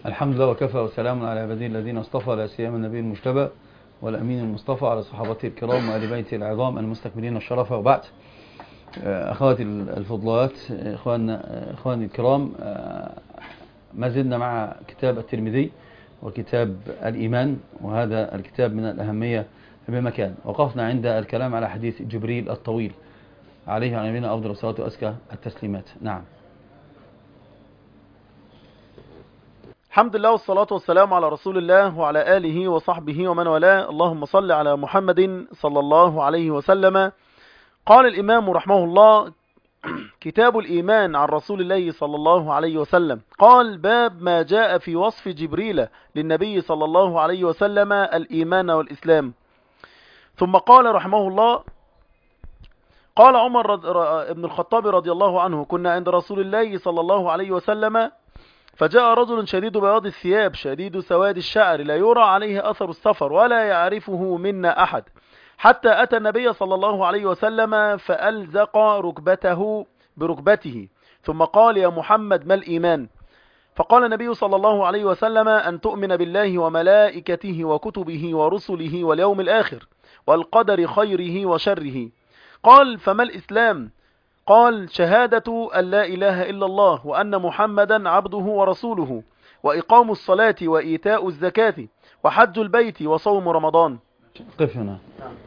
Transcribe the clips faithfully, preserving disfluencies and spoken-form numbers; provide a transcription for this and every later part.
الحمد لله وكفى وسلام على عباده الذين اصطفى، لا سيما النبي المجتبى والأمين المصطفى على صحابته الكرام وآل بيته العظام المستكبرين الشرف. وبعد، أخواتي الفضلات، إخواننا إخواني الكرام، ما زلنا مع كتاب الترمذي وكتاب الإيمان، وهذا الكتاب من الأهمية بمكان. وقفنا عند الكلام على حديث جبريل الطويل عليه عن نبينا أفضل الصلاة وأزكى التسليمات. نعم. الحمد لله والصلاة والسلام على رسول الله وعلى آله وصحبه ومن والاه. اللهم صل على محمد صلى الله عليه وسلم. قال الإمام رحمه الله: كتاب الإيمان عن رسول الله صلى الله عليه وسلم. قال: باب ما جاء في وصف جبريل للنبي صلى الله عليه وسلم الإيمان والإسلام. ثم قال رحمه الله: قال عمر بن الخطاب رضي الله عنه: كنا عند رسول الله صلى الله عليه وسلم فجاء رجل شديد بياض الثياب شديد سواد الشعر لا يرى عليه أثر السفر ولا يعرفه منا أحد، حتى أتى النبي صلى الله عليه وسلم فألزق ركبته بركبته، ثم قال: يا محمد، ما الإيمان؟ فقال النبي صلى الله عليه وسلم: أن تؤمن بالله وملائكته وكتبه ورسله واليوم الآخر والقدر خيره وشره. قال: فما الإسلام؟ قال: شهادة أن لا إله إلا الله وأن محمدا عبده ورسوله، وإقام الصلاة وإيتاء الزكاة وحج البيت وصوم رمضان. قف هنا.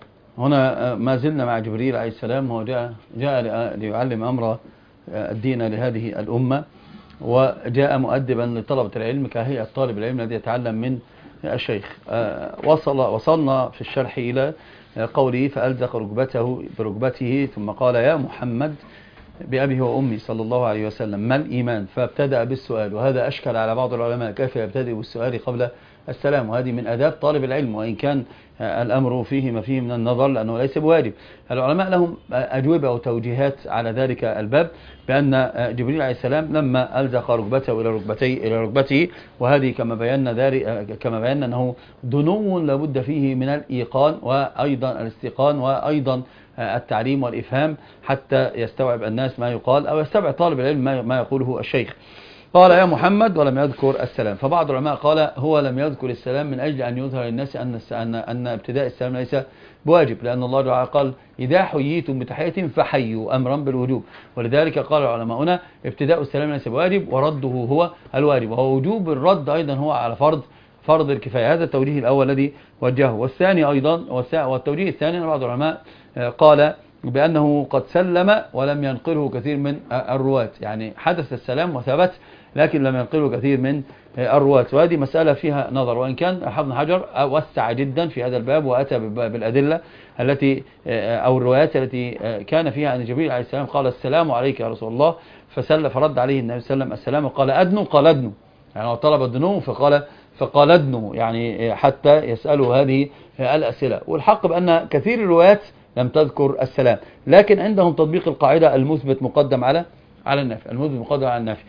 هنا ما زلنا مع جبريل عليه السلام، هو جاء, جاء ليعلم أمر الدين لهذه الأمة، وجاء مؤدبا لطلبة العلم كهيئة طالب العلم الذي يتعلم من الشيخ. وصل وصلنا في الشرح إلى قوله: فألزق ركبته بركبته، ثم قال: يا محمد بأبيه وأمي صلى الله عليه وسلم، ما الإيمان؟ فابتدأ بالسؤال، وهذا أشكل على بعض العلماء كيف يبتدئ بالسؤال قبل السلام، وهذه من أداب طالب العلم، وإن كان الأمر فيه ما فيه من النظر لأنه ليس بواجب. العلماء لهم أجوبة وتوجيهات على ذلك الباب، بأن جبريل عليه السلام لما ألزق ركبته إلى ركبته إلى ركبته وهذه كما بينا ذلك كما بينا أنه دنو لابد فيه من الإيقان وأيضا الاستيقان وأيضا التعليم والإفهام حتى يستوعب الناس ما يقال أو يستوعب طالب العلم ما يقوله الشيخ. قال: يا محمد، ولم يذكر السلام. فبعض العلماء قال هو لم يذكر السلام من أجل أن يظهر للناس أن أن أن ابتداء السلام ليس بواجب، لأن الله تعالى قال: إذا حييتم بتحية فحيوا، أمرا بالوجوب. ولذلك قال العلماء ابتداء السلام ليس بواجب ورده هو الواجب، وهو وجوب الرد أيضا هو على فرض فرض الكفاية. هذا التوجيه الأول الذي وجهه. والثاني أيضا والتوجيه الثاني أن بعض العلماء قال بأنه قد سلم ولم ينقله كثير من الرواة، يعني حدث السلام وثبت لكن لم ينقله كثير من الرواة، وهذه مسألة فيها نظر. وإن كان ابن حجر وسع جدا في هذا الباب وأتى بالأدلة التي أو الروايات التي كان فيها أن جبريل عليه السلام قال: السلام عليك يا رسول الله، فسل فرد عليه النبي صلى الله عليه وسلم السلام وقال: أدنو؟ قال أدنو، يعني هو طلب الدنو فقال فقال أدنو، يعني حتى يسألوا هذه الأسئلة. والحق بأن كثير الروايات لم تذكر السلام، لكن عندهم تطبيق القاعدة: المثبت مقدم على على النافي، المثبت مقدم على النافي،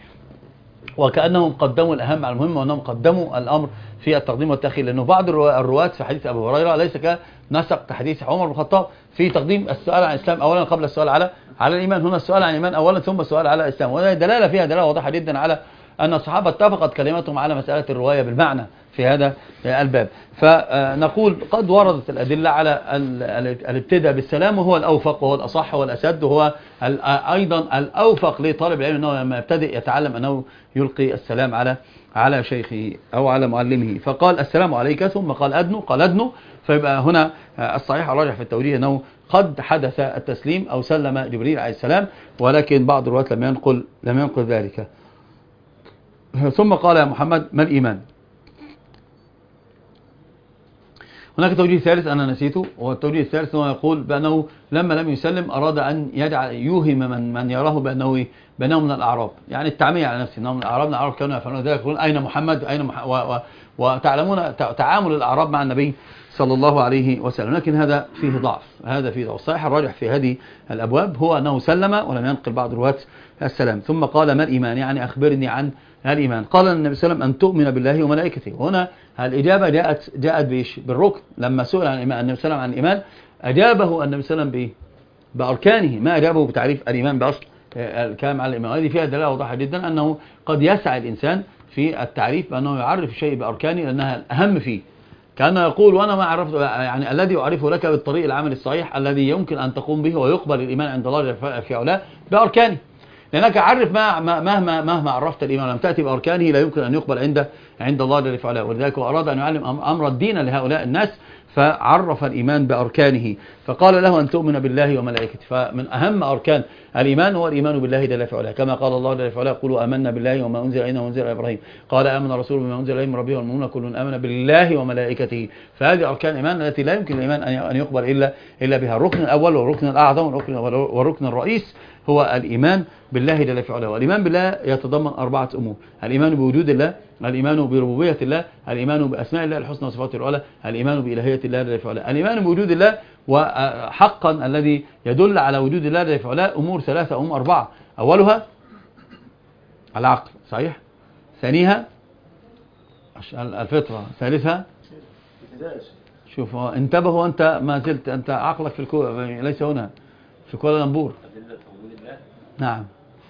وكأنهم قدموا الأهم على المهم، وأنهم قدموا الأمر في التقديم والتأخير، لأنه بعض الرواة في حديث أبي هريرة ليس كنسق حديث عمر بن الخطاب في تقديم السؤال عن الإسلام أولا قبل السؤال على على الإيمان. هنا السؤال عن الإيمان أولا ثم السؤال على الإسلام، وهذه دلالة فيها دلالة واضحة جدا على أن الصحابة اتفقت كلمتهم على مسألة الرواية بالمعنى في هذا الباب. فنقول قد وردت الأدلة على الابتداء بالسلام، وهو الأوفق وهو الأصح والأسد، وهو أيضا الأوفق لطالب العلم أنه لما يبتدئ يتعلم أنه يلقي السلام على على شيخه أو على معلمه. فقال: السلام عليك، ثم قال: أدنو؟ قال أدنو. فيبقى هنا الصحيح الراجح في التوجيه أنه قد حدث التسليم أو سلم جبريل عليه السلام، ولكن بعض الرواة لم ينقل لم ينقل ذلك. ثم قال: يا محمد، ما الإيمان؟ هناك توجيه ثالث أنا نسيته، وهو التوجيه الثالث هو يقول بأنه لما لم يسلم أراد أن يجعل يوهم من من يراه بأنه بأنه من الأعراب، يعني التعمية على نفسه، أنه من الأعراب، من الأعراب كانوا يفعلون ذلك، يقولون: أين محمد؟ أين مح... و... و... وتعلمون تعامل الأعراب مع النبي صلى الله عليه وسلم، لكن هذا فيه ضعف، هذا فيه ضعف. الصحيح الراجح في هذه الأبواب هو أنه سلم ولم ينقل بعض الرواة السلام. ثم قال: ما الإيمان؟ يعني أخبرني عن الإيمان. قال النبي صلى الله عليه وسلم: أن تؤمن بالله وملائكته. وهنا الإجابة جاءت جاءت بإيش؟ بالركن. لما سئل عن الإيمان النبي صلى الله عليه وسلم عن الإيمان أجابه النبي صلى الله عليه وسلم بإيه؟ بأركانه، ما أجابه بتعريف الإيمان بأصل الكلام على الإيمان. هذه فيها دلالة واضحة جدا أنه قد يسعى الإنسان في التعريف بأنه يعرف الشيء بأركانه لأنها الأهم فيه، كأنه يقول وأنا ما عرفت يعني الذي أعرفه لك بالطريق العمل الصحيح الذي يمكن أن تقوم به ويقبل الإيمان عند الله في علاه بأركانه، لأنك عرف ما مهما مهما عرفت الإيمان لم تأتي بأركانه لا يمكن أن يقبل عند عند الله جل وعلا. ولذلك أراد أن يعلم أمر الدين لهؤلاء الناس فعرف الإيمان بأركانه، فقال له أن تؤمن بالله وملائكته. فمن أهم أركان الإيمان هو الإيمان بالله جل وعلا، كما قال الله جل وعلا قولوا آمنا بالله وما أنزل إلينا وأنزل إلى إبراهيم قال آمن الرسول بما أنزل إليه من ربه والمؤمنون كل آمن بالله وملائكته. فهذه أركان الإيمان التي لا يمكن الإيمان أن يقبل إلا إلا بها. الركن الأول والركن الأعظم والركن الرئيس هو الإيمان بالله جل وعلا. والإيمان بالله يتضمن أربعة أمور: الإيمان بوجود الله، الإيمان بربوبية الله، الإيمان بأسماء الله الحسنى وصفاته العلى، الإيمان بإلهية الله جل وعلا. الإيمان بوجود الله وحقا الذي يدل على وجود الله جل وعلا أمور ثلاثة أمور أربعة: أولها العقل صحيح، ثانيها الفطرة، ثالثها شوف انتبهوا أنت ما زلت أنت عقلك في الكو... ليس هنا في كوالالمبور. نعم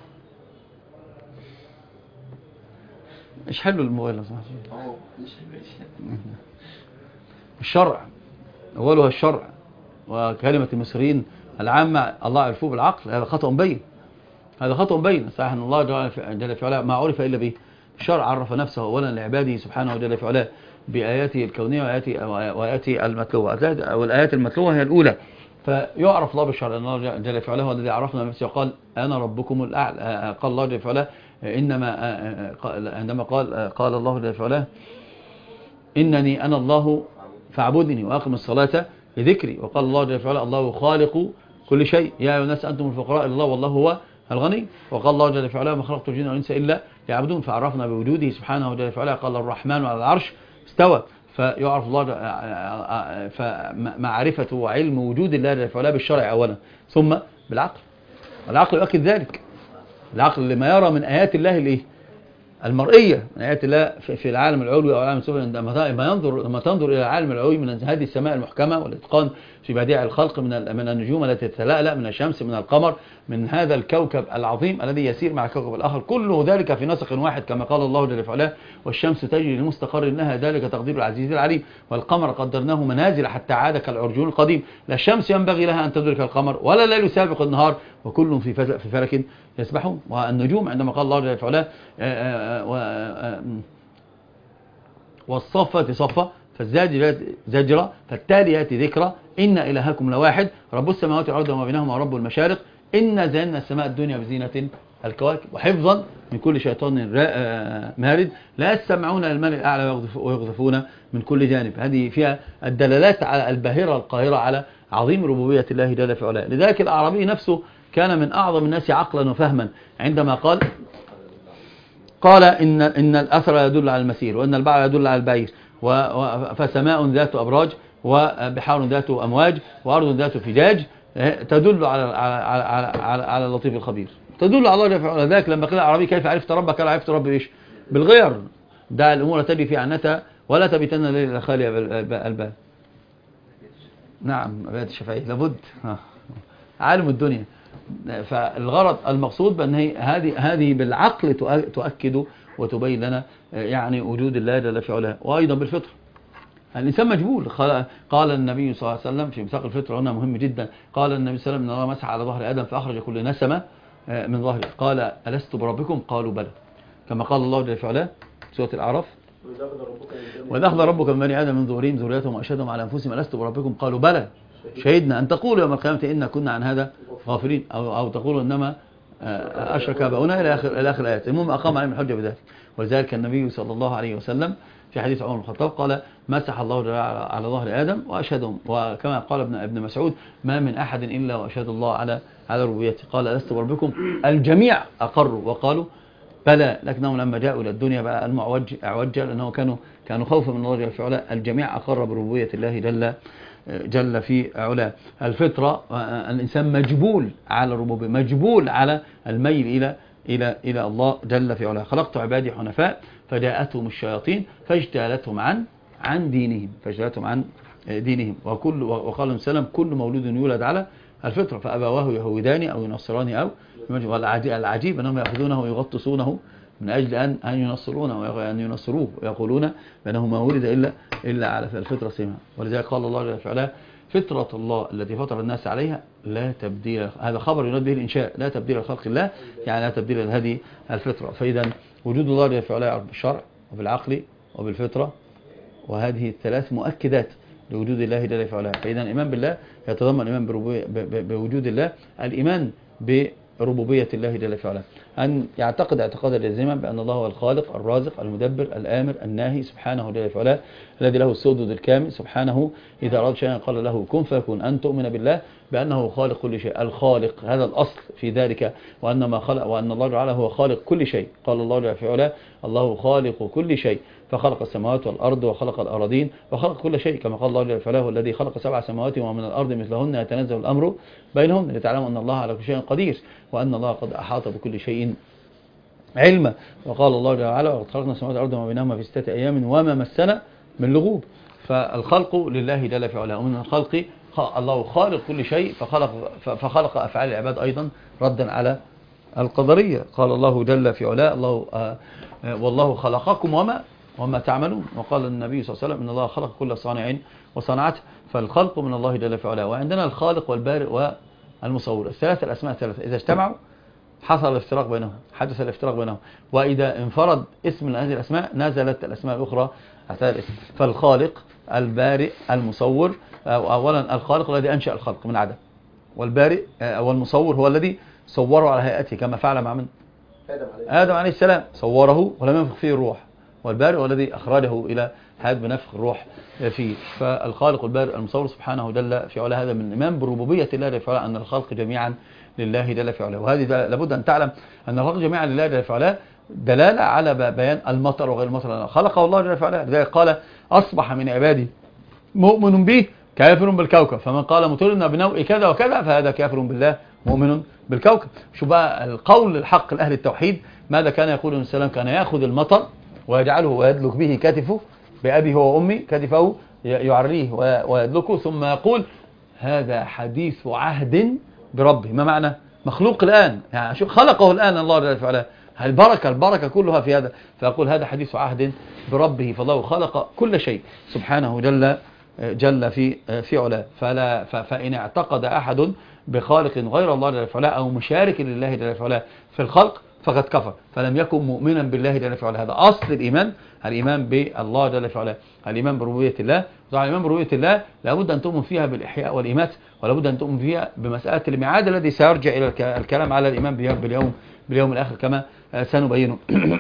ايش حلو الموبايل يا صاحبي؟ الشرع اولها الشرع، وكلمة المصريين العامة الله عرفوه بالعقل، هذا خطأ مبين، هذا خطأ مبين. صحيح ان الله جل في علاه ما عرف الا به. الشرع عرف نفسه اولا لعباده سبحانه وجل في علاه بآياته الكونية وآياته وآياته المتلوة، والآيات المتلوة هي الأولى. فيعرف الله بالشرع، ان الله جل في علاه هو الذي عرفنا نفسه وقال انا ربكم الاعلى. قال الله جل في علاه انما عندما قال قال الله جل في علاه انني انا الله فاعبدني واقم الصلاه لذكري. وقال الله جل في علاه الله خالق كل شيء يا ايها الناس انتم الفقراء الى الله والله هو الغني. وقال الله جل في علاه ما خلقت الجن والانس الا ليعبدون. فعرفنا بوجوده سبحانه وجل في علاه. قال الرحمن على العرش استوى. فيعرف الله فمعرفة وعلم وجود الله جل وعلا بالشرع أولا، ثم بالعقل. العقل يؤكد ذلك. العقل لما يرى من آيات الله الايه المرئية، من آيات الله في العالم العلوي أو العالم السفلي. عندما ينظر لما تنظر إلى العالم العلوي من هذه السماء المحكمة والإتقان في بديع الخلق، من من النجوم التي تتلألأ، من الشمس، من القمر، من هذا الكوكب العظيم الذي يسير مع الكوكب الآخر، كله ذلك في نسق واحد كما قال الله جل وعلا والشمس تجري لمستقر لها ذلك تقدير العزيز العليم. والقمر قدرناه منازل حتى عاد كالعرجون القديم. لا الشمس ينبغي لها أن تدرك القمر ولا الليل سابق النهار وكل في في فلك يسبحون. والنجوم عندما قال الله جل وعلا والصفات صفا فالزاجرات زجرا فالتاليات ذكرا إن إلهكم لواحد رب السماوات والأرض وما بينهما ورب المشارق إن زينا السماء الدنيا بزينة الكواكب وحفظا من كل شيطان مارد لا يستمعون للملأ الأعلى ويغذفون من كل جانب. هذه فيها الدلالات على الباهرة القاهرة على عظيم ربوبية الله جل في علاه. لذلك الأعرابي نفسه كان من أعظم الناس عقلا وفهما عندما قال قال إن إن الأثر يدل على المسير وإن البعر يدل على البعير فسماء ذات أبراج وبحار ذات أمواج وأرض ذات فجاج تدل على على على على, على اللطيف الخبير، تدل على الله جل وعلا. ذلك لما قال الأعرابي كيف عرفت ربك؟ قال عرفت ربي إيش؟ بالغير. دع الأمور تجري في عنتها ولا تبتن ليلة خالية بالبال. نعم أبيات الشافعي لابد عالم الدنيا. فالغرض المقصود بأن هذه هذه بالعقل تؤكد وتبين لنا يعني وجود الله جل في علاه. وأيضا بالفطر الإنسان مجبول. قال النبي صلى الله عليه وسلم في مساق الفطر هنا مهم جدا. قال النبي صلى الله عليه وسلم إن الله مسح على ظهر آدم فأخرج كل نسمة من ظهره. قال ألست بربكم؟ قالوا بلى. كما قال الله جل في علاه سورة الأعراف وإذا أخذ ربك من بني آدم من ظهورهم ذريتهم وأشهدهم على أنفسهم ألست بربكم؟ قالوا بلى شهدنا أن تقولوا يوم القيامة إنا كنا عن هذا غافلين أو أو تقولوا إنما أشرك آباؤنا إلى آخر إلى آخر الآيات. المهم أقام عليهم الحجة بذلك. ولذلك النبي صلى الله عليه وسلم في حديث عمر بن الخطاب قال مسح الله على ظهر آدم وأشهدهم. وكما قال ابن ابن مسعود ما من أحد إلا وأشهد الله على على ربوبيته. قال ألست بربكم؟ الجميع أقروا وقالوا بلى، لكنهم لما جاءوا إلى الدنيا بقى المعوج أعوجا لأنه كانوا كانوا خوفا من الله جل في علاه. الجميع أقر بربوبية الله جل جل في علاه. الفطرة الإنسان مجبول على الربوبية، مجبول على الميل إلى إلى إلى الله جل في علاه. خلقت عبادي حنفاء فجاءتهم الشياطين فاجتالتهم عن عن دينهم فاجتالتهم عن دينهم. وكل وقال النبي صلى الله عليه وسلم كل مولود يولد على الفطرة فأبواه يهودان أو ينصران أو. والعجيب أنهم يأخذونه ويغطسونه من أجل أن أن ينصرونه وأن ينصروه ويقولون بأنه ما ولد إلا إلا على الفطرة سمها. ولذلك قال الله جل وعلا فطرة الله التي فطر الناس عليها لا تبديل. هذا خبر يراد به الإنشاء، لا تبديل لخلق الله، يعني لا تبديل لهذه الفطرة. فإذا وجود الله جل وعلا بالشرع وبالعقل وبالفطرة، وهذه الثلاث مؤكدات لوجود الله جل وعلا. فإذا الإيمان بالله يتضمن الإيمان بوجود الله، الإيمان بربوبية الله جل وعلا، أن يعتقد اعتقادا جازما بأن الله هو الخالق الرازق المدبر الآمر الناهي سبحانه جل وعلا، الذي له السدود الكامل سبحانه. إذا أراد شيئا قال له كن فيكون. أن تؤمن بالله بأنه خالق كل شيء، الخالق هذا الأصل في ذلك، وأن ما خلق وأن الله تعالى هو خالق كل شيء. قال الله جل وعلا الله خالق كل شيء، فخلق السماوات والأرض وخلق الأراضين وخلق كل شيء، كما قال الله جل وعلا هو الذي خلق سبع سماوات ومن الأرض مثلهن يتنزل الأمر بينهن لتعلموا أن الله على كل شيء قدير وأن الله قد أحاط بكل شيء علما. وقال الله جل وعلا وقد خلقنا السماوات والأرض وما بينهما في ستة أيام وما مسنا من لغوب. فالخلق لله جل وعلا، ومن الخلق الله خالق كل شيء، فخلق فخلق أفعال العباد أيضا ردا على القدرية. قال الله جل في علاه الله آه والله خلقكم وما وما تعملون. وقال النبي صلى الله عليه وسلم إن الله خلق كل صانع وصنعته. فالخلق من الله جل في علاه. وعندنا الخالق والبارئ والمصور، الثلاثة الأسماء الثلاثة إذا اجتمعوا حصل الافتراق بينهم، حدث الافتراق بينهم. وإذا انفرد اسم من هذه الأسماء نزلت الأسماء الأخرى على الاسم. فالخالق البارئ المصور، أولا الخالق الذي أنشأ الخلق من عدم، والبارئ أو المصور هو الذي صوره على هيئته كما فعل مع من؟ آدم عليه, آدم عليه السلام، صوره ولم ينفخ فيه الروح. والبارئ هو الذي أخرجه إلى حياة بنفخ الروح فيه. فالخالق البارئ المصور سبحانه جل في علاه، هذا من الإيمان بربوبية الله جل في علاه، أن الخلق جميعا لله جل في علاه. وهذه لابد أن تعلم أن الخلق جميعا لله جل في علاه دلالة على بيان المطر وغير المطر خلقه الله جل في علاه. لذلك قال أصبح من عبادي مؤمن به كافر بالكوكب، فمن قال مطرنا بنوء كذا وكذا فهذا كافر بالله مؤمن بالكوكب. شو بقى القول الحق لأهل التوحيد؟ ماذا كان يقول النبي صلى الله عليه وسلم؟ كان يأخذ المطر ويجعله ويدلك به كتفه، بأبي هو وأمي كتفه يعريه ويدلكه، ثم يقول هذا حديث عهد بربه. ما معنى؟ مخلوق الآن، يعني شو خلقه الآن الله جل وعلا، البركة البركة كلها في هذا. فيقول هذا حديث عهد بربه، فالله خلق كل شيء سبحانه جل جل في في علاه. فلا فإن اعتقد أحد بخالق غير الله جل وعلا أو مشارك لله جل وعلا في الخلق فقد كفر، فلم يكن مؤمنا بالله جل وعلا. هذا أصل الإيمان، الإيمان بالله جل وعلا، الإيمان بربوبية الله. طبعا الإيمان بربوبية الله لابد أن تؤمن فيها بالإحياء والإمات، ولابد أن تؤمن فيها بمسألة الميعاد الذي سيرجع إلى الكلام على الإيمان باليوم باليوم الآخر كما سنبينه.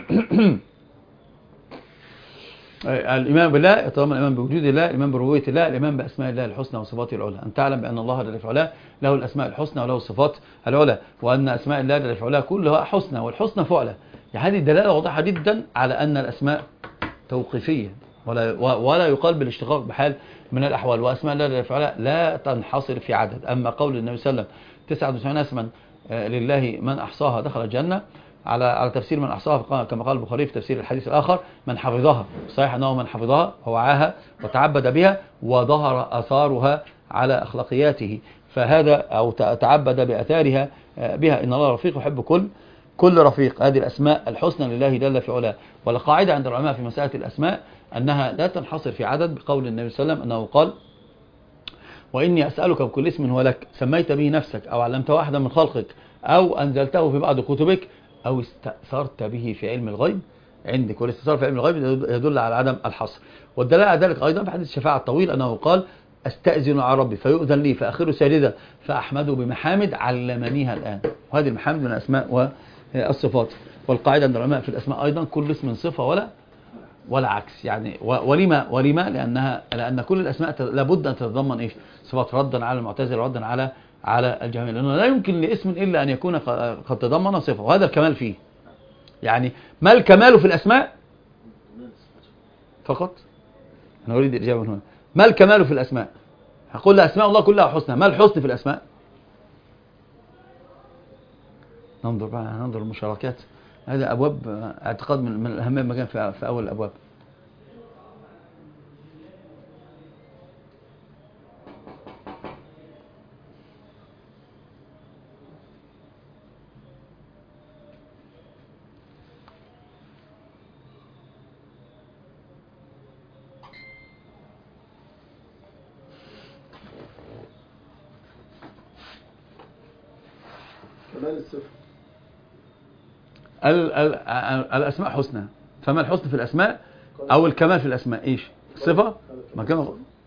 الإيمان بالله يتضمن الإيمان بوجود الله، الإيمان بربوبية الله، الإيمان بأسماء الله الحسنى وصفاته العلى. أن تعلم بأن الله جل وعلا له الأسماء الحسنى وله الصفات العلى، وأن أسماء الله جل وعلا كلها حسنى، والحسنى فعلى. يعني هذه الدلالة واضحة جدا على أن الأسماء توقيفية، ولا ولا يقال بالاشتقاق بحال من الأحوال. وأسماء الله جل وعلا لا تنحصر في عدد. أما قول النبي صلى الله عليه وسلم تسعة وتسعين اسما لله من أحصاها دخل الجنة، على على تفسير من أحصاها كما قال البخاري في تفسير الحديث الآخر من حفظها، صحيح أنه من حفظها ووعاها وتعبد بها وظهر أثارها على أخلاقياته، فهذا أو تعبد بأثارها بها. إن الله رفيق يحب كل كل رفيق. هذه الأسماء الحسنى لله جل في علاه. والقاعدة عند العلماء في مسألة الأسماء أنها لا تنحصر في عدد، بقول النبي صلى الله عليه وسلم أنه قال وإني أسألك بكل اسم هو لك سميت به نفسك أو علمته واحدا من خلقك أو أنزلته في بعض كتبك أو استأثرت به في علم الغيب عندك. والاستئثار في علم الغيب يدل على عدم الحصر. والدلالة على ذلك أيضا في حديث الشفاعة الطويل أنه قال أستأذن على ربي فيؤذن لي فأخر ساجدا فأحمده بمحامد علمنيها الآن. وهذه المحامد من الأسماء والصفات. والقاعدة عند العلماء في الأسماء أيضا كل اسم صفة ولا ولا عكس. يعني ولما ولما لأنها لأن كل الأسماء لابد أن تتضمن إيش؟ صفات، ردا على المعتزلة ردا على على الجهمية، لأنه لا يمكن لاسم إلا أن يكون قد تضمن صفة، وهذا الكمال فيه. يعني ما الكمال في الأسماء فقط؟ أنا أريد الإجابة من هنا. ما الكمال في الأسماء؟ هقول أسماء الله كلها حسنى، ما الحسن في الأسماء؟ ننظر بقى ننظر المشاركات. هذا أبواب اعتقاد من الأهم مكان في أول الأبواب. كمال الصفة. ال ال الأسماء حسنى، فما الحسن في الأسماء أو الكمال في الأسماء؟ إيش الصفة؟ ما كان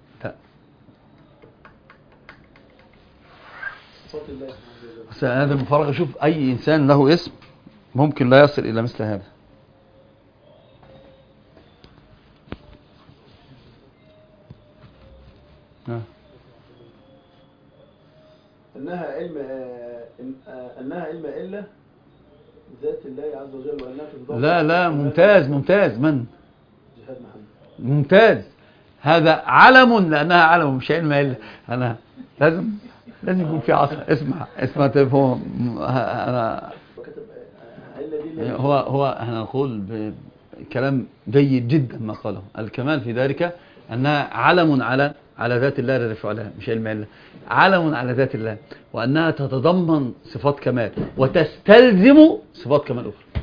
هذا المفارقة. شوف أي إنسان له اسم ممكن لا يصل إلى مثل هذا. أنها علم أنها علم إلا ذات الله عز وجل، وأنها في لا لا ممتاز ممتاز. من جهاد محمد ممتاز. هذا علم لأنها علم مش علم إلا. أنا لازم لازم يكون في عصر. اسمع اسمع تفهم. أنا هو هو احنا نقول بكلام جيد جدا ما قاله. الكمال في ذلك أنها علم على على ذات الله جل وعلا، مش علم الله، علم على ذات الله، وأنها تتضمن صفات كمال وتستلزم صفات كمال أخرى.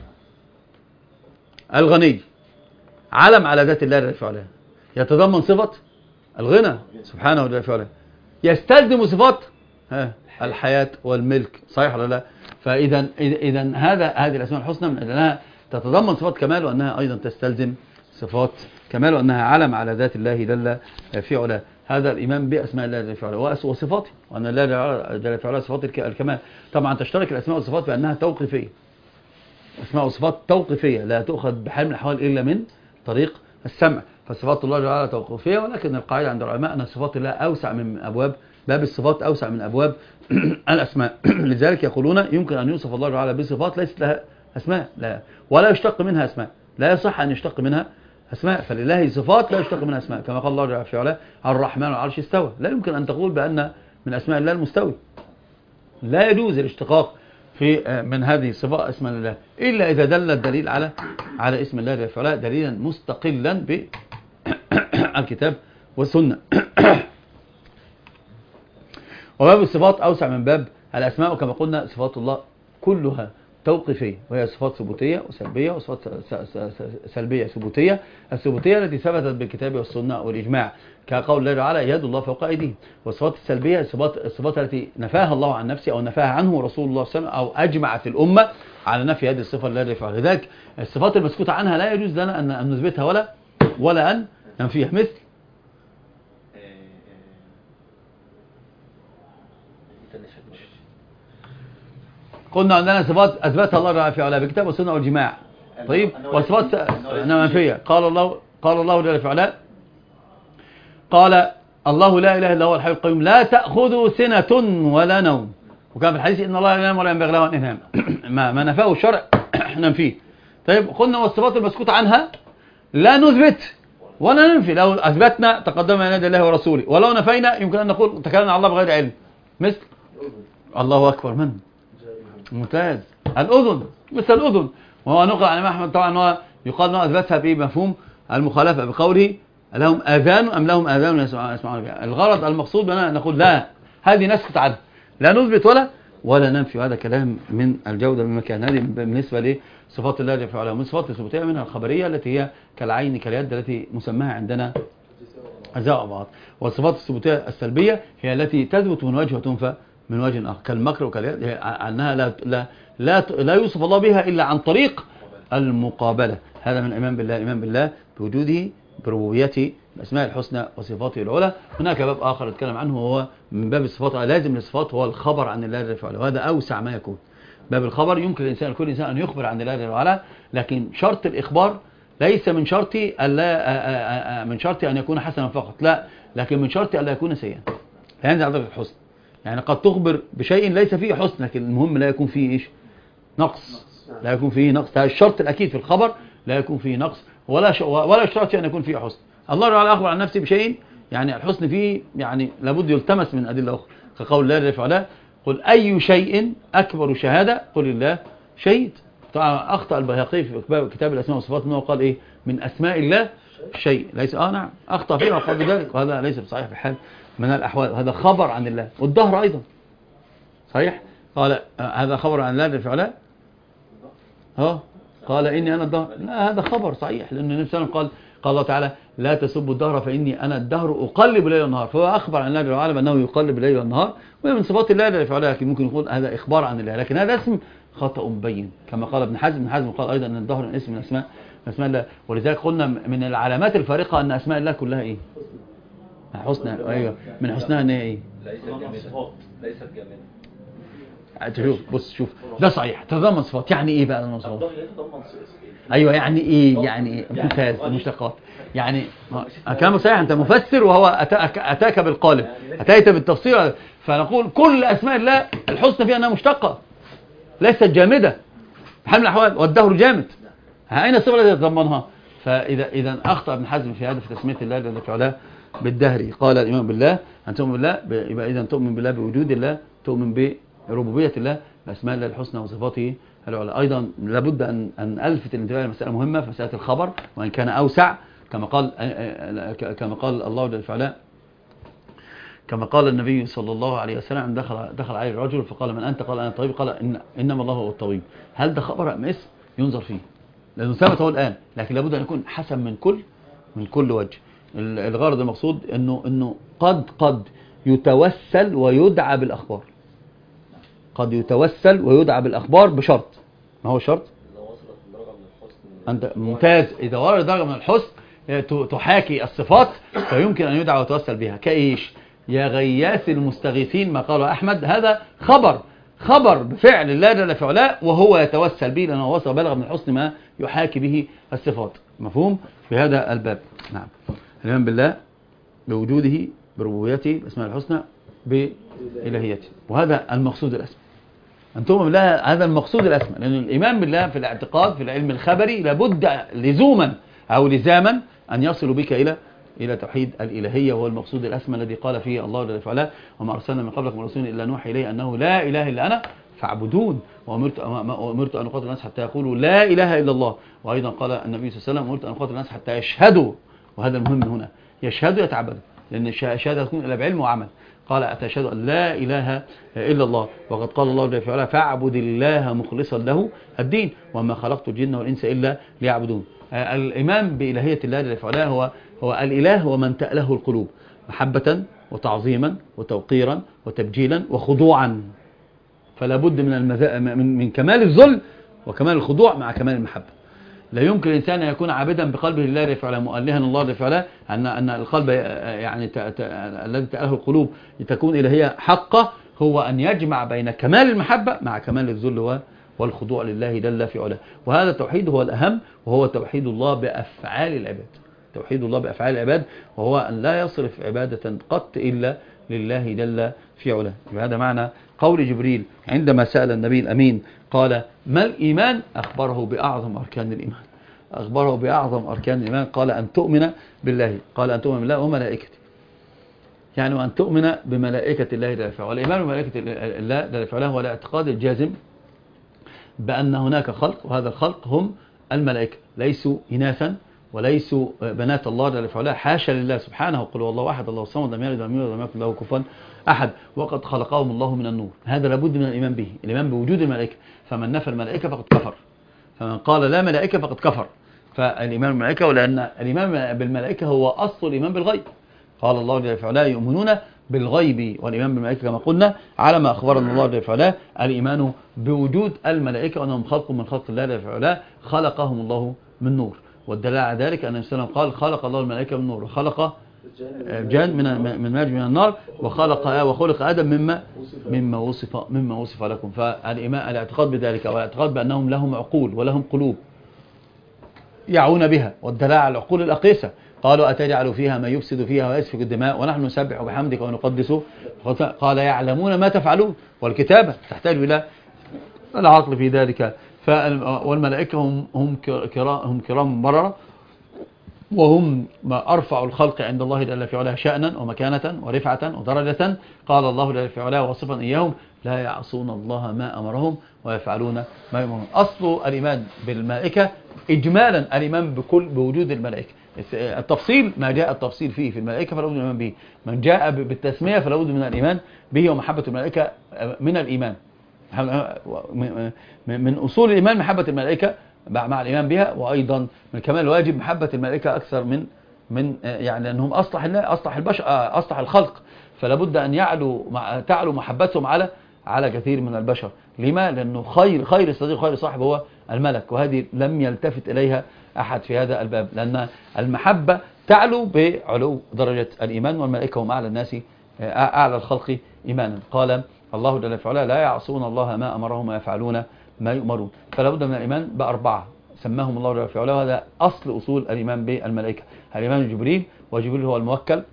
الغني علم على ذات الله جل وعلا، يتضمن صفة الغنى سبحانه وتعالى، يستلزم صفات ها الحياة والملك، صحيح ولا لا؟ فإذا إذا هذا هذه الأسماء الحسنى من أنها تتضمن صفات كمال، وأنها أيضا تستلزم صفات كمال، وأنها علم على ذات الله جل في علاه. هذا الإيمان بأسماء الله جل في علاه وصفاته، وأن الله جل في علاه صفات الكمال. طبعا تشترك الأسماء والصفات بأنها توقيفية. أسماء وصفات توقيفية لا تؤخذ بحال من الأحوال إلا من طريق السمع. فصفات الله جل توقيفية، ولكن القاعدة عند العلماء أن صفات الله أوسع من أبواب باب الصفات، أوسع من أبواب الأسماء. لذلك يقولون يمكن أن يوصف الله تعالى بصفات ليست لها أسماء، لا ولا يشتق منها أسماء، لا يصح أن يشتق منها أسماء. فلله صفات لا يشتق منها أسماء، كما قال الله جل في علاه الرحمن على العرش استوى. لا يمكن أن تقول بأن من أسماء الله المستوي، لا يجوز الاشتقاق في من هذه الصفات اسم الله إلا إذا دل الدليل على على اسم الله جل في علاه دليلا مستقلا بالكتاب والسنة. وباب الصفات أوسع من باب الأسماء، وكما قلنا صفات الله كلها توقيفية، وهي صفات ثبوتية وسلبية، وصفات سلبية ثبوتية. الثبوتية التي ثبتت بالكتاب والسنة والإجماع، كقول الله تعالى يد الله فوق أيديهم. والصفات السلبية الصفات, الصفات التي نفاها الله عن نفسه أو نفاها عنه رسول الله صلى الله عليه وسلم، أو أجمعت الأمة على نفي هذه الصفة التي يفعلها. لذلك الصفات المسكوت عنها لا يجوز لنا أن نثبتها ولا ولا أن ننفيها. مثل قلنا عندنا صفات أثبتها الله جل في علاه بالكتاب والسنة والجماع، طيب، وصفات منفية. قال الله قال الله جل في علاه قال الله لا إله إلا هو الحي القيوم لا تأخذه سنة ولا نوم. وكان في الحديث إن الله لا ينام ولا ينبغي له أن ينام. ما ما نفاه الشرع ننفيه. طيب قلنا والصفات المسكوت عنها لا نثبت ولا ننفي. لو أثبتنا تقدم ينادي الله ورسوله، ولو نفينا يمكن أن نقول تكلمنا على الله بغير علم. مثل الله أكبر. من ممتاز. الأذن، مثل الأذن، وهو نقل عن الإمام أحمد طبعا هو يقال أنه أثبتها بمفهوم المخالفة بقوله لهم آذان أم لهم آذان يسمعون بها. الغرض المقصود بنا نقول لا، هذه نسكت عنها، لا نثبت ولا ولا ننفي. هذا كلام من الجودة بالمكان. هذه بالنسبة لصفات الله جل وعلا. من صفات الثبوتية منها الخبرية التي هي كالعين كاليد التي مسماها عندنا أجزاء بعض. والصفات الثبوتية السلبية هي التي تثبت من وجه وتنفى من وجه آخر، كالمكر وكاليد، أنها لا لا لا لا يوصف الله بها إلا عن طريق المقابلة. هذا من الإيمان بالله، الإيمان بالله بوجوده بربوبيته الأسماء الحسنى وصفاته العلى. هناك باب آخر نتكلم عنه وهو من باب الصفات، لازم للصفات هو الخبر عن الله جل وعلا، وهذا أوسع ما يكون. باب الخبر يمكن الإنسان كل إنسان أن يخبر عن الله جل وعلا، لكن شرط الإخبار ليس من شرطي ألا من شرطي أن يكون حسنا فقط، لا، لكن من شرطي ألا يكون سيئا، فينزل عن درجة الحسن. يعني قد تخبر بشيء ليس فيه حسن، لكن المهم لا يكون فيه إيش؟ نقص، لا يكون فيه نقص. هذا الشرط الأكيد في الخبر، لا يكون فيه نقص ولا ش... ولا اشترط أن يكون فيه حسن. الله تعالى أخبر عن نفسه بشيء يعني الحسن فيه يعني لابد يلتمس من أدلة أخرى، كقول الله جل وعلا قل أي شيء أكبر شهادة قل الله شهيد. طبعا أخطأ البيهقي في كتاب الأسماء والصفات أنه قال إيه من أسماء الله شيء، ليس آه نعم أخطأ فيه وقال بذلك، وهذا ليس بصحيح في حال من الأحوال. هذا خبر عن الله، والدهر أيضا صحيح. قال هذا خبر عن الله جل وعلا، ها قال إني أنا الدهر، لا هذا خبر صحيح، لأن النبي صلى الله عليه وسلم قال قال الله تعالى لا تسبوا الدهر فإني أنا الدهر أقلب الليل والنهار، فهو أخبر عن الله جل وعلا بأنه يقلب الليل والنهار، وهي من صفات الله جل وعلا، لكن ممكن يكون هذا إخبار عن الله، لكن هذا اسم خطأ مبين كما قال ابن حزم. ابن حزم قال أيضا أن الدهر من اسم من أسماء من أسماء الله، ولذلك قلنا من العلامات الفارقة أن أسماء الله كلها إيه؟ حسنى. أيوة، من حسنها أن هي إيه؟ ليست جامدة. ليست جامدة. شوف بص شوف ده صحيح تتضمن صفات. يعني ايه بقى المصفات؟ ايوه يعني ايه؟ يعني ايه؟ ممتاز. المشتقات يعني كلام صحيح. انت مفسر وهو أتاك, اتاك بالقالب، اتيت بالتفسير. فنقول كل اسماء الله الحسنى فيها انها مشتقه ليست جامده بحال من الاحوال، والدهر جامد. اين الصفه التي تتضمنها؟ فاذا اذا اخطا ابن حزم في هذا في تسميه الله جل وعلا بالدهر. قال الايمان بالله ان تؤمن بالله، يبقى اذا تؤمن بالله بوجود الله، تؤمن ب ربوبية الله، بأسماء الله الحسنى وصفاته العلى. أيضا لابد أن أن ألفت الانتباه لمسألة مهمة في مسألة الخبر، وإن كان أوسع كما قال كما قال الله جل وعلا، كما قال النبي صلى الله عليه وسلم دخل دخل عليه الرجل فقال من أنت؟ قال أنا الطبيب. قال إن إنما الله هو الطبيب. هل ده خبر أم اسم؟ ينظر فيه لأنه ثابت هو الآن، لكن لابد أن يكون حسن من كل من كل وجه. الغرض المقصود إنه إنه قد قد يتوسل ويدعى بالأخبار، قد يتوسل ويدعى بالأخبار بشرط. ما هو الشرط؟ إذا وصلت درجة من الحسن. أنت ممتاز. إذا وصلت درجة من الحسن تحاكي الصفات فيمكن أن يدعى ويتوسل بها. كإيش؟ يا غياث المستغيثين، ما قاله أحمد، هذا خبر خبر بفعل الله جل في علاه وهو يتوسل به لأنه وصل بلغ من الحسن ما يحاكي به الصفات. مفهوم في هذا الباب؟ نعم. الإيمان بالله بوجوده بربوبيته باسماء الحسنى بإلهيته، وهذا المقصود الأسمى. أن تؤمن بالله هذا المقصود الأسمى، لأن الإيمان بالله في الاعتقاد في العلم الخبري لابد لزوما أو لزاما أن يصل بك إلى إلى توحيد الإلهية، وهو المقصود الأسمى الذي قال فيه الله جل وعلا وما أرسلنا من قبلك من رسول إلا نوحي إليه أنه لا إله إلا أنا فاعبدون، وأمرت وأمرت أن أقاتل الناس حتى يقولوا لا إله إلا الله. وأيضا قال النبي صلى الله عليه وسلم أمرت أن أقاتل الناس حتى يشهدوا، وهذا المهم هنا، يشهدوا يتعبدوا، لأن الشهادة تكون إلا بعلم وعمل. قال أتشهد أن لا إله إلا الله، وقد قال الله جل وعلا فاعبد الله مخلصا له الدين وما خلقت الجن والإنس إلا ليعبدون. الإيمان بإلهية الله جل وعلا هو هو الإله ومن تأله القلوب محبة وتعظيما وتوقيرا وتبجيلا وخضوعا. فلا بد من المذا... من من كمال الذل وكمال الخضوع مع كمال المحبة. لا يمكن الإنسان أن يكون عابدا بقلبه لله جل وعلا مؤلها الله جل وعلا، أن أن القلب يعني ت... ت... الذي تأله القلوب تكون إلهية حقة، هو أن يجمع بين كمال المحبة مع كمال الذل و... والخضوع لله جل في علاه. وهذا التوحيد هو الأهم، وهو توحيد الله بأفعال العباد، توحيد الله بأفعال العباد، وهو أن لا يصرف عبادة قط إلا لله جل في علاه. هذا معنى قول جبريل عندما سأل النبي الأمين قال ما الإيمان؟ أخبره بأعظم أركان الإيمان، أخبره بأعظم أركان الإيمان. قال أن تؤمن بالله، قال أن تؤمن بالله وملائكته، يعني وأن تؤمن بملائكة الله جل في علاه. والإيمان بملائكة الله جل في علاه هو الاعتقاد الجازم بأن هناك خلق، وهذا الخلق هم الملائكة، ليسوا إناثا وليسوا بنات الله جل وعلا، حاشا لله سبحانه. قل هو الله أحد الله الصمد لم يلد ولم يولد ولم يكن له كفوا أحد، وقد خلقهم الله من النور. هذا لابد من الإيمان به، الإيمان بوجود الملائكة. فمن نفى الملائكة فقد كفر، فمن قال لا ملائكة فقد كفر. فالإيمان بالملائكة، ولأن الإيمان بالملائكة هو أصل الإيمان بالغيب. قال الله جل وعلا يؤمنون بالغيب، والإيمان بالملائكة كما قلنا على ما أخبرنا الله جل وعلا الإيمان بوجود الملائكة وأنهم خلق من خلق الله جل وعلا، خلقهم الله من نور. والدليل على ذلك أن النبي قال خلق الله الملائكة من نور، وخلق الجان من من ماج من النار، وخلق وخلق آدم مما مما وصف مما وصف لكم. فالإيمان الاعتقاد بذلك، والاعتقاد بأنهم لهم عقول ولهم قلوب يعون بها، والدليل على العقول الأقيسة. قالوا أتجعل فيها ما يفسد فيها ويسفك الدماء ونحن نسبح بحمدك ونقدس. قال يعلمون ما تفعلون، والكتابة تحتاج إلى العقل في ذلك. والملائكة هم هم كرام هم كرام بررة، وهم ما أرفع الخلق عند الله جل في علاه شأنا ومكانة ورفعة ودرجة. قال الله جل في علاه وصفا إياهم لا يعصون الله ما أمرهم ويفعلون ما يؤمرون. أصل الإيمان بالملائكة إجمالا الإيمان بكل بوجود الملائكة. التفصيل ما جاء التفصيل فيه في الملائكة فلا بد من الإيمان به، من جاء بالتسمية فلا بد من الإيمان به، ومحبة الملائكة من الإيمان. من أصول الإيمان محبة الملائكة مع مع الإيمان بها. وأيضا من كمال الواجب محبة الملائكة أكثر من من يعني أنهم أصلح الله أصلح البشر أصلح الخلق، فلا بد أن يعلو مع تعلو محبتهم على على كثير من البشر. لما؟ لأنه خير خير صديق خير صاحب هو الملك، وهذه لم يلتفت إليها أحد في هذا الباب، لأن المحبة تعلو بعلو درجة الإيمان، والملائكة هم أعلى الناس أعلى الخلق إيمانا. قال الله جل وعلا لا يعصون الله ما أمرهم ويفعلون ما يؤمرون. فلا بد من الإيمان بأربعة سماهم الله جل وعلا، وهذا أصل أصول الإيمان بالملائكة. الإيمان بجبريل، وجبريل هو الموكل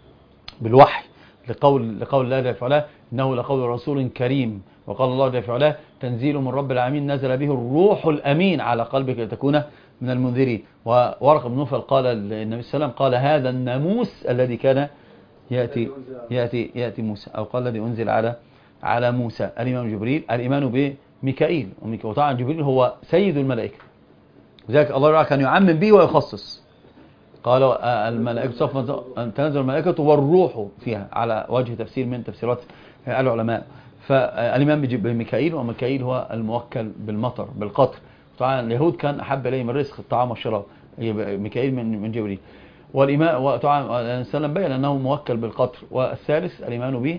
بالوحي لقول لقول الله جل وعلا إنه لقول رسول كريم. وقال الله جل وعلا تنزيل من رب العالمين نزل به الروح الأمين على قلبك لتكون من المنذرين. وورق بن نوفل قال النبي صلى الله عليه وسلم قال هذا الناموس الذي كان يأتي يأتي يأتي موسى، أو قال الذي أنزل على على موسى. الإيمان بجبريل، الإيمان بميكائيل، وطبعا جبريل هو سيد الملائكة، لذلك الله تعالى كان يعمم به ويخصص. قال الملائكة صف تنزل الملائكة والروح فيها على وجه تفسير من تفسيرات العلماء. فالإيمان بميكائيل، وميكائيل هو الموكل بالمطر بالقطر. طبعا اليهود كان أحب إليهم الرزق الطعام والشراب، ميكائيل من من جبريل. والإيمان وطبعا السلام بين أنه موكل بالقطر. والثالث الإيمان به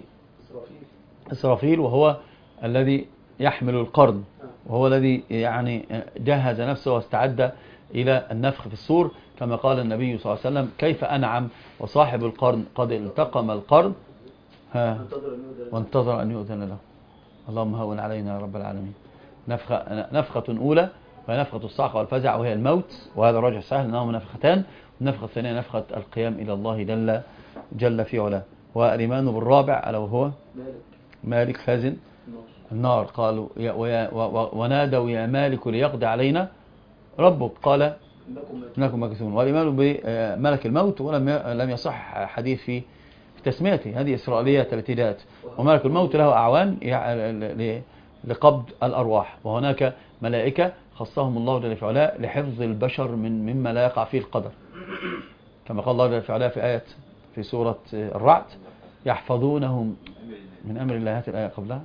إسرافيل، وهو الذي يحمل القرن، وهو الذي يعني جهز نفسه واستعد إلى النفخ في الصور، كما قال النبي صلى الله عليه وسلم كيف أنعم وصاحب القرن قد التقم القرن ها وانتظر أن يؤذن له. اللهم هون علينا يا رب العالمين. نفخة, نفخة أولى وهي نفخة الصعقة والفزع، وهي الموت، وهذا راجع سهل أنهما نفختان. والنفخة الثانية نفخة القيام إلى الله جل, جل في علاه. والإيمان بالرابع ألا وهو مالك خازن النار. قالوا ونادوا يا مالك ليقضي علينا ربك قال إنكم ماكثون. والإيمان بملك الموت، ولم لم يصح حديث في تسميته، هذه إسرائيلية التي جاءت. وملك الموت له أعوان لقبض الأرواح، وهناك ملائكة خصهم الله جل وعلا لحفظ البشر من مما لا يقع فيه القدر، كما قال الله جل وعلا في آية في سورة الرعد يحفظونهم من أمر الله. هات الآية قبلها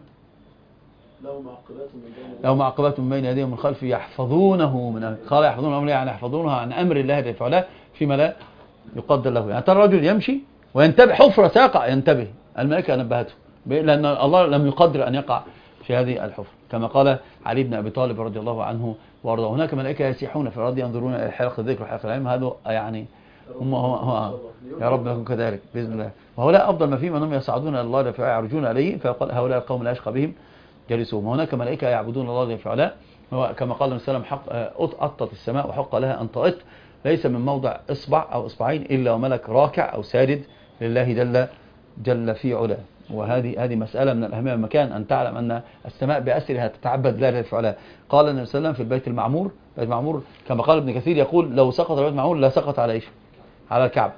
لو معقبات من بين يديهم ومن خلفه يحفظونه من أمر. قال يحفظون أمر يعني يحفظونها عن أمر الله جل وعلا فيما لا يقدر له. يعني ترى الرجل يمشي وينتبه حفرة ساقع ينتبه، الملائكة نبهته، لأن الله لم يقدر أن يقع في هذه الحفرة، كما قال علي بن أبي طالب رضي الله عنه وارضاه. هناك ملائكة يسيحون في الأرض ينظرون إلى حلق الذكر وحلق العلم. هذا يعني هم هو هو يا رب نكون كذلك بإذن الله. وهؤلاء أفضل ما فيهم أنهم يصعدون إلى الله فيعرجون عليه، فيقول هؤلاء القوم لا يشقى بهم جالسهم. وهناك ملائكة يعبدون الله جل وعلا، كما قال النبي صلى الله عليه وسلم أطت السماء وحق لها أن تطئ، ليس من موضع إصبع أو إصبعين إلا وملك راكع أو ساجد لله جل جل في علاه. وهذه هذه مسألة من الأهمية والمكان، أن تعلم أن السماء بأسرها تتعبد لله جل وعلا. قال النبي صلى الله عليه وسلم في البيت المعمور، البيت المعمور كما قال ابن كثير يقول لو سقط البيت المعمور لا سقط على إيش؟ على الكعبة.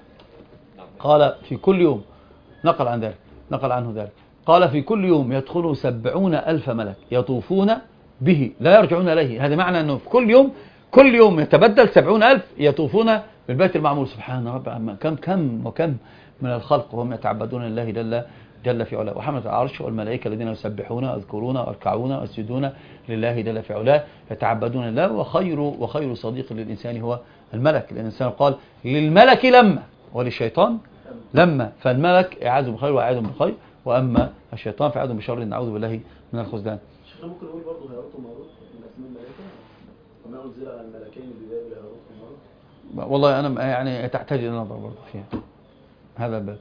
قال في كل يوم، نقل عن ذلك نقل عنه ذلك قال في كل يوم يدخله سبعون ألف ملك يطوفون به لا يرجعون إليه. هذا معنى أنه في كل يوم كل يوم يتبدل سبعون ألف يطوفون بالبيت المعمور. سبحان رب، كم كم وكم من الخلق وهم يتعبدون لله جل جل في علاه. وحملة العرش والملائكة الذين يسبحون ويذكرون ويركعون ويسجدون لله جل في علاه يتعبدون لله. وخير وخير صديق للإنسان هو الملك، لأن الإنسان قال للملك لما وللشيطان لما، فالملك يعاذ بخير ويعاذ بخير، وأما الشيطان فيعاذ بشر نعوذ بالله من الخذلان. شيخنا ممكن نقول برضه هيروت وماروت من أسماء الملائكة وما أنزل على الملكين ببابل هيروت وماروت؟ والله أنا يعني تحتاج إلى نظر برضه فيها هذا الباب.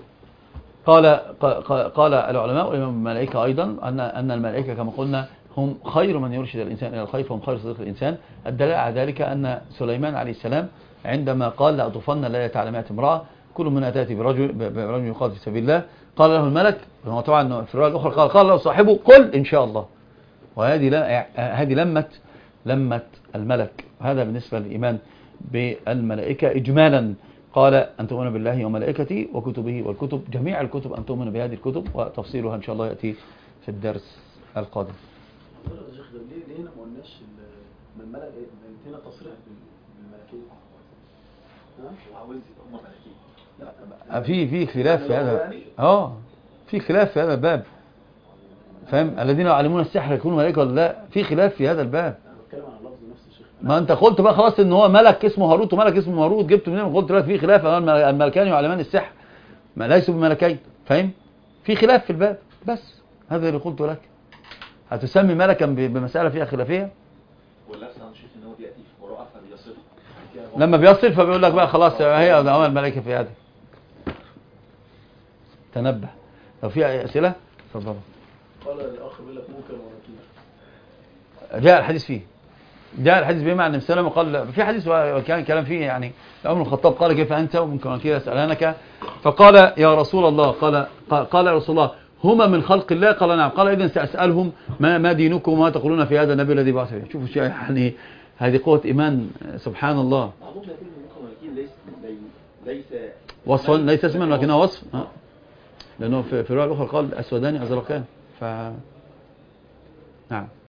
قال قال العلماء والإمام الملائكة أيضا أن أن الملائكة كما قلنا هم خير من يرشد الإنسان إلى الخير، فهم خير صديق الإنسان. الدليل على ذلك أن سليمان عليه السلام عندما قال لأطوفن الليلة على مائة امرأة كل منها تأتي برجل برجل يقاتل في سبيل الله، قال له الملك، هو طبعا في الرواية الأخرى قال قال له صاحبه قل إن شاء الله. وهذه هذه لمت لمت الملك. هذا بالنسبة للإيمان بالملائكة إجمالا. قال أن تؤمن بالله وملائكته وكتبه والكتب، جميع الكتب أن تؤمن بهذه الكتب، وتفصيلها إن شاء الله يأتي في الدرس القادم. ليه هنا ما قلناش من الملك هنا تصريح بالملكية؟ ها؟ في في خلاف في هذا اه في خلاف في هذا الباب، فاهم؟ الذين يعلمون السحر يكونوا ملائكة ولا لا؟ في خلاف في هذا الباب. انا بتكلم عن اللفظ نفسه يا شيخ. ما انت قلت بقى خلاص ان هو ملك اسمه هاروت وملك اسمه ماروت، جبت منين؟ قلت لك في خلاف، الملكان يعلمان السحر ما ليسوا بملكين، فاهم؟ في خلاف في الباب، بس هذا اللي قلت لك. هتسمي ملكا بمسألة فيها خلافية؟ واللفظ عن شيخ ان هو بياتي في وراء فبيصف، لما بيصل فبيقول لك بقى خلاص هي أعمال الملائكة في هذا. تنبه. لو في أي أسئلة تفضلوا. قال الأخ بيقول لك ممكن ونكير. جاء الحديث فيه، جاء الحديث بما أن السلام قال في حديث وكان كلام فيه يعني. عمر الخطاب قال كيف أنت وممكن ونكير أسألانك، فقال يا رسول الله، قال قال يا رسول الله هما من خلق الله؟ قال نعم. قال إذن سأسألهم ما ما دينكم وما تقولون في هذا النبي الذي بعث فيه. شوفوا شيء يعني، هذه قوة إيمان سبحان الله. بعضهم يقول ان ممكن ونكير ليس ليس وصفا ليس اسما لكنه وصف، لأنه في الرواية الأخرى قال أسودان أزرقان. ف نعم.